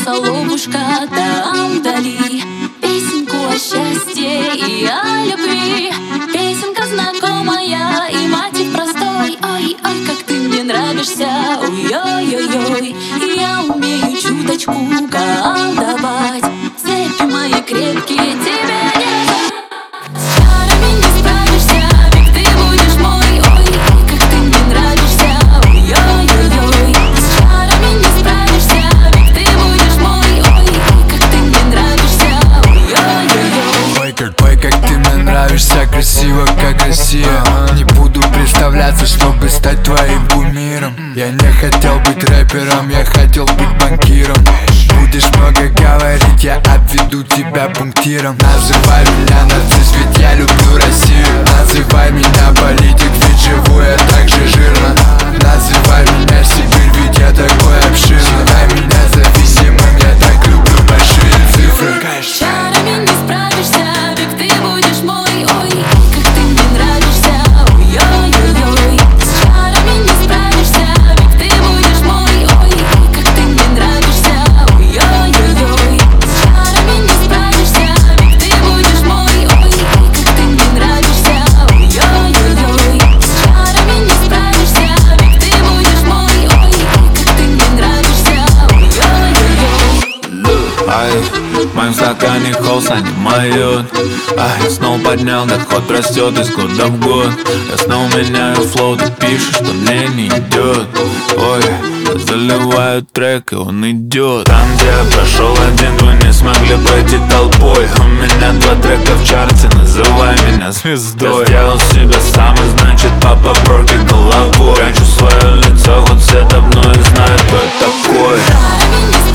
соловушка там вдали, песенку о счастье и о любви. Песенка знакомая и мотив простой. Ой, ой, как ты мне нравишься, ой-ой-ой-ой. Я умею чуточку колдовать, цепи мои крепкие тебе не разорвать. С чарами не справишься, ведь ты будешь мой. Ой, ой, как ты мне нравишься, ой-ой-ой-ой. С чарами не справишься, ведь ты будешь мой. Ой, ой, как ты мне нравишься, ой-ой-ой. Ой, как ты мне нравишься, красиво, как Россия. Не буду представляться, чтобы стать твоим кумиром. Я не хотел быть рэпером, я хотел быть банкиром. Будешь много говорить, я обведу тебя пунктиром. Называй меня нацист, ведь я люблю Россию. Называй меня политик, ведь живу я так же жирно. Называй меня Сибирь, ведь я такой обширный. Называй меня зависимым, я так люблю большие цифры. С чарами не справишься, ведь ты будешь мой. Ой, как ты мне нравишься, ой-ой-ой-ой. С чарами не справишься, ведь ты будешь мой. Ой, как ты мне нравишься, ой-ой-ой-ой. С чарами не справишься, ведь ты будешь мой. Ой, как ты мне нравишься, ой-ой-ой-ой. С чарами не справишься, ведь ты будешь мой. Ой, как ты мне нравишься, ой-ой-ой-ой. Ай, в моем стакане холста не моет. Ай, снова поднял, доход растет из года в год. Я снова меняю флоу, ты пишешь, что мне не идет. Ой, я заливаю трек, и он идет. Там, где я прошел один, вы не смогли пройти толпой. У меня 2 трека в чарте, называй меня звездой. Я сделал себя сам, и значит папа проки головой. Прячу свое лицо, хоть все давно и знают, кто я такой.